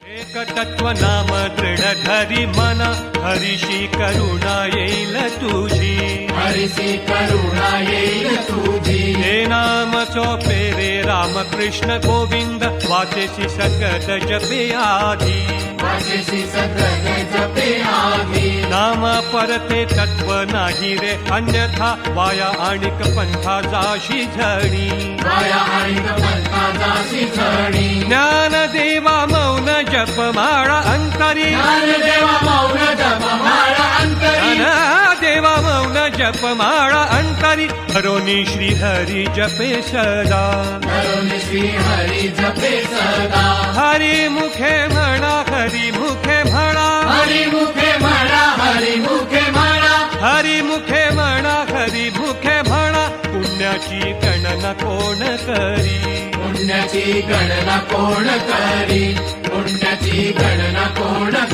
एक तत्व नाम दृढ धरी मन, हरीशी करुणा येईल तुझी. हरीशी करुणा येईल तुझी. हे नाम चोपे रे राम कृष्ण गोविंद, वाचेसी सकत जपे आधी. वाचेसी सकत जपे आधी. नाम परते तत्व नाही रे अन्यथा, वाया आणिक पंथा जाशी झणी. वाया आणिक पंथा जाशी झणी. ज्ञान देवा मौन जप माळा अंतरी. ज्ञान देवा मौन जप माळा अंतरी. ज्ञान देवा मौन जप माळा अंतरी, करोनी श्री हरी जपे सदा. करोनी श्री हरी जपे सदा. हरी मुखे म्हणा, हरी मुखे म्हणा. हरी मुखे म्हणा, हरी मुखे म्हणा. हरी मुखे म्हणा, हरी मुखे म्हणा. पुण्याची गणना कोण करी. पुण्याची गणना कोण करी. पुण्याची गणना कोण